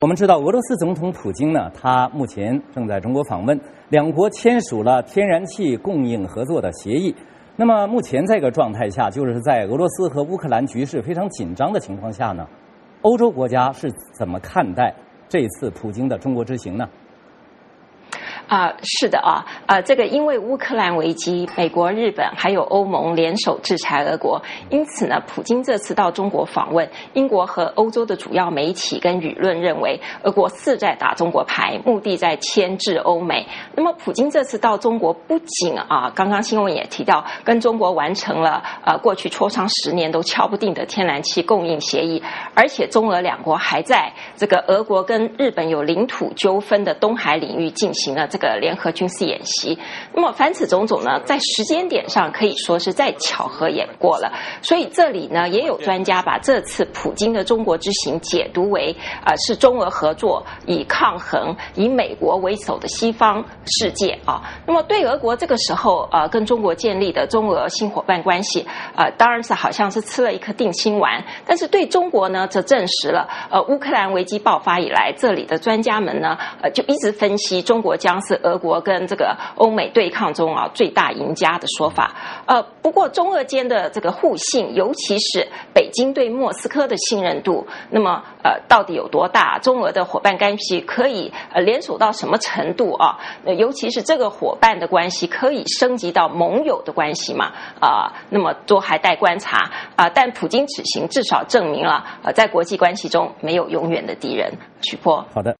我们知道，俄罗斯总统普京呢，他目前正在中国访问，两国签署了天然气供应合作的协议。那么，目前这个状态下，就是在俄罗斯和乌克兰局势非常紧张的情况下呢，欧洲国家是怎么看待这次普京的中国之行呢？ 是的这个因为乌克兰危机，美国、日本还有欧盟联手制裁俄国，因此呢，普京这次到中国访问，英国和欧洲的主要媒体跟舆论认为，俄国是在打中国牌，目的在牵制欧美。那么，普京这次到中国，不仅刚刚新闻也提到，跟中国完成了过去磋商10年都敲不定的天然气供应协议，而且中俄两国还在这个俄国跟日本有领土纠纷的东海领域进行了这个联合军事演习。那么凡此种种呢，在时间点上可以说是再巧合也不过了。所以这里呢，也有专家把这次普京的中国之行解读为是中俄合作以抗衡以美国为首的西方世界那么对俄国这个时候跟中国建立的中俄新伙伴关系当然是好像是吃了一颗定心丸，但是对中国呢，则证实了乌克兰危机爆发以来，这里的专家们呢就一直分析中国将是俄国跟这个欧美对抗中最大赢家的说法。不过中俄间的这个互信，尤其是北京对莫斯科的信任度，那么到底有多大？中俄的伙伴关系可以联手到什么程度尤其是这个伙伴的关系可以升级到盟友的关系嘛？那么都还待观察但普京此行至少证明了在国际关系中没有永远的敌人。曲波， 好的。